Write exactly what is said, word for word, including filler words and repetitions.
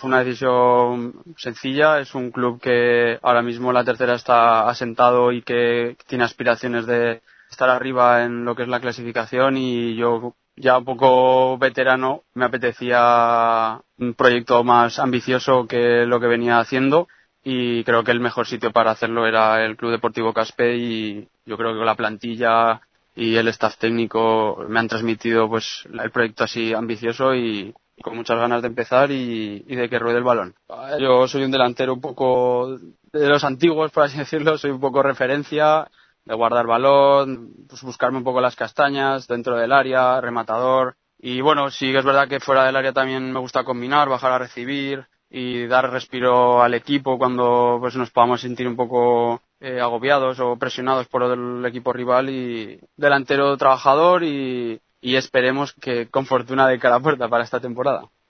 Fue una decisión sencilla. Es un club que ahora mismo la tercera está asentado y que tiene aspiraciones de estar arriba en lo que es la clasificación, y yo, ya un poco veterano, me apetecía un proyecto más ambicioso que lo que venía haciendo, y creo que el mejor sitio para hacerlo era el Club Deportivo Caspe, y yo creo que la plantilla y el staff técnico me han transmitido pues el proyecto así ambicioso y con muchas ganas de empezar y, y de que ruede el balón. Yo soy un delantero un poco de los antiguos, por así decirlo, soy un poco referencia de guardar balón, pues buscarme un poco las castañas dentro del área, rematador. Y bueno, sí que es verdad que fuera del área también me gusta combinar, bajar a recibir y dar respiro al equipo cuando pues nos podamos sentir un poco eh, agobiados o presionados por el equipo rival. Y delantero trabajador y, y esperemos que con fortuna de cara a puerta para esta temporada.